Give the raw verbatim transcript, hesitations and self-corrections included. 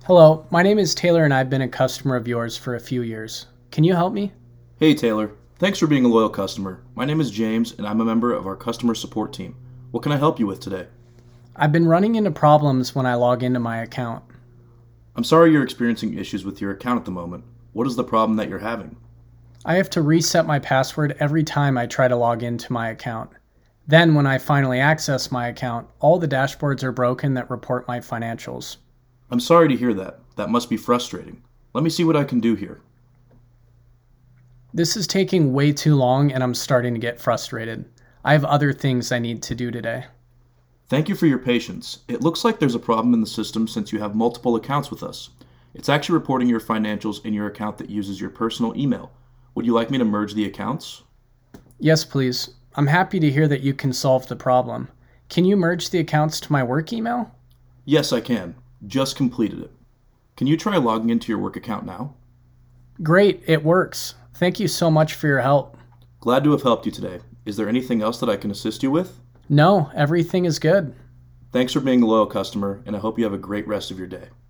Hello, my name is Taylor and I've been a customer of yours for a few years. Can you help me? Hey Taylor, thanks for being a loyal customer. My name is James and I'm a member of our customer support team. What can I help you with today? I've been running into problems when I log into my account. I'm sorry you're experiencing issues with your account at the moment. What is the problem that you're having? I have to reset my password every time I try to log into my account. Then, when I finally access my account, all the dashboards are broken that report my financials. I'm sorry to hear that. That must be frustrating. Let me see what I can do here. This is taking way too long and I'm starting to get frustrated. I have other things I need to do today. Thank you for your patience. It looks like there's a problem in the system since you have multiple accounts with us. It's actually reporting your financials in your account that uses your personal email. Would you like me to merge the accounts? Yes, please. I'm happy to hear that you can solve the problem. Can you merge the accounts to my work email? Yes, I can. Just completed it. Can you try logging into your work account now? Great, it works. Thank you so much for your help. Glad to have helped you today. Is there anything else that I can assist you with? No, everything is good. Thanks for being a loyal customer, and I hope you have a great rest of your day.